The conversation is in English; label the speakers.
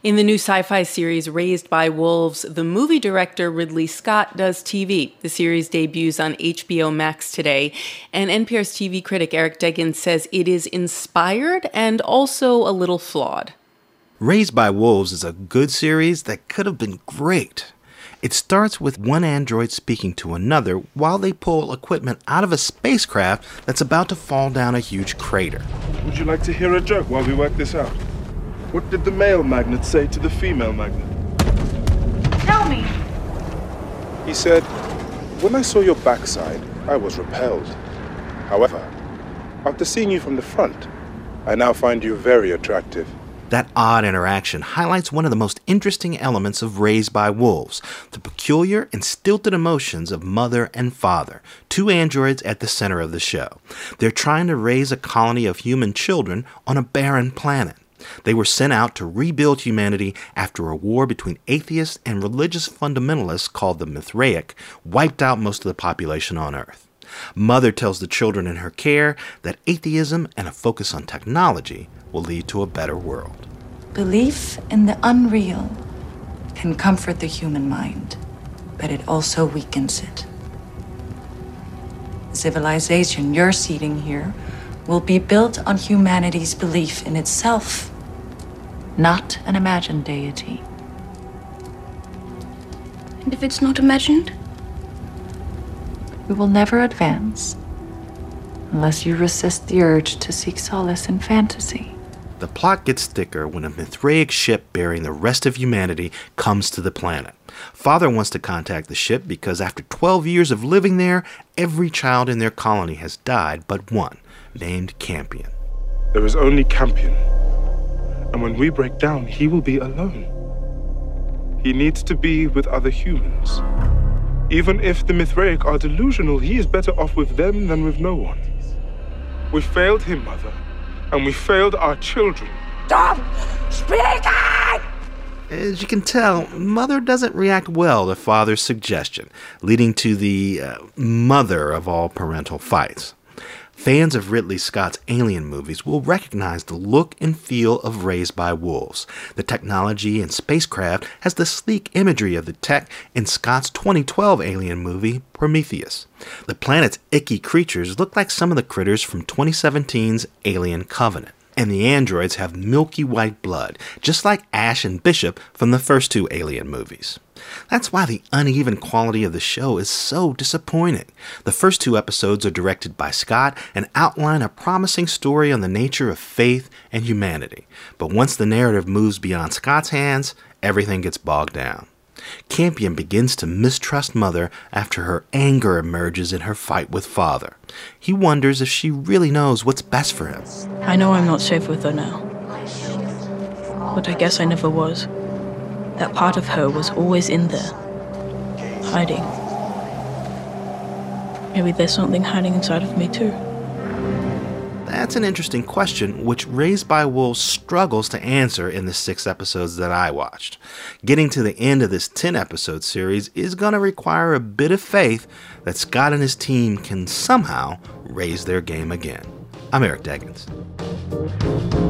Speaker 1: In the new sci-fi series Raised by Wolves, the movie director Ridley Scott does TV. The series debuts on HBO Max today, and NPR's TV critic Eric Deggans says it is inspired and also a little flawed.
Speaker 2: Raised by Wolves is a good series that could have been great. It starts with one android speaking to another while they pull equipment out of a spacecraft that's about to fall down a huge crater.
Speaker 3: Would you like to hear a joke while we work this out? What did the male magnet say to the female magnet?
Speaker 4: Tell me.
Speaker 3: He said, "When I saw your backside, I was repelled. However, after seeing you from the front, I now find you very attractive."
Speaker 2: That odd interaction highlights one of the most interesting elements of Raised by Wolves, the peculiar and stilted emotions of mother and father, two androids at the center of the show. They're trying to raise a colony of human children on a barren planet. They were sent out to rebuild humanity after a war between atheists and religious fundamentalists called the Mithraic wiped out most of the population on Earth. Mother tells the children in her care that atheism and a focus on technology will lead to a better world.
Speaker 5: Belief in the unreal can comfort the human mind, but it also weakens it. The civilization you're seeding here will be built on humanity's belief in itself, not an imagined deity.
Speaker 4: And if it's not imagined?
Speaker 5: We will never advance unless you resist the urge to seek solace in fantasy.
Speaker 2: The plot gets thicker when a Mithraic ship bearing the rest of humanity comes to the planet. Father wants to contact the ship because after 12 years of living there, every child in their colony has died but one, named Campion.
Speaker 3: There is only Campion. And when we break down, he will be alone. He needs to be with other humans. Even if the Mithraic are delusional, he is better off with them than with no one. We failed him, Mother, and we failed our children.
Speaker 6: Stop speaking!
Speaker 2: As you can tell, Mother doesn't react well to Father's suggestion, leading to the mother of all parental fights. Fans of Ridley Scott's Alien movies will recognize the look and feel of Raised by Wolves. The technology and spacecraft has the sleek imagery of the tech in Scott's 2012 Alien movie, Prometheus. The planet's icky creatures look like some of the critters from 2017's Alien Covenant. And the androids have milky white blood, just like Ash and Bishop from the first two Alien movies. That's why the uneven quality of the show is so disappointing. The first two episodes are directed by Scott and outline a promising story on the nature of faith and humanity. But once the narrative moves beyond Scott's hands, everything gets bogged down. Campion begins to mistrust Mother after her anger emerges in her fight with Father. He wonders if she really knows what's best for him.
Speaker 7: I know I'm not safe with her now, but I guess I never was. That part of her was always in there, hiding. Maybe there's something hiding inside of me too.
Speaker 2: That's an interesting question, which Raised by Wolves struggles to answer in the 6 episodes that I watched. Getting to the end of this 10-episode series is going to require a bit of faith that Scott and his team can somehow raise their game again. I'm Eric Deggans.